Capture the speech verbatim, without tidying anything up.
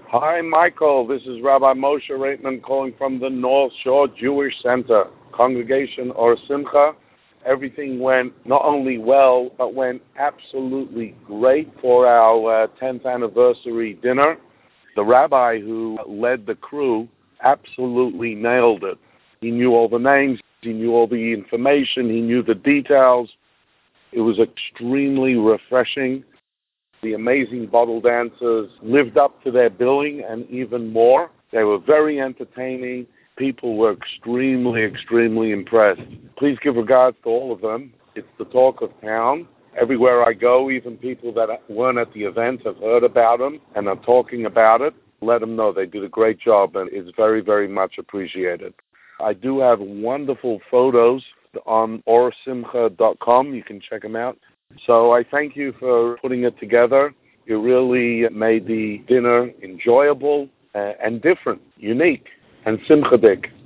Hi, Michael. This is Rabbi Moshe Reitman calling from the North Shore Jewish Center, Congregation Or Simcha. Everything went not only well, but went absolutely great for our uh, tenth anniversary dinner. The rabbi who led the crew absolutely nailed it. He knew all the names, he knew all the information, he knew the details. It was extremely refreshing. The amazing bottle dancers lived up to their billing and even more. They were very entertaining. People were extremely, extremely impressed. Please give regards to all of them. It's the talk of town. Everywhere I go, even people that weren't at the event have heard about them and are talking about it. Let them know they did a great job, and it's very, very much appreciated. I do have wonderful photos on or simcha dot com. You can check them out. So I thank you for putting it together. You really made the dinner enjoyable uh, and different, unique, and simchadik.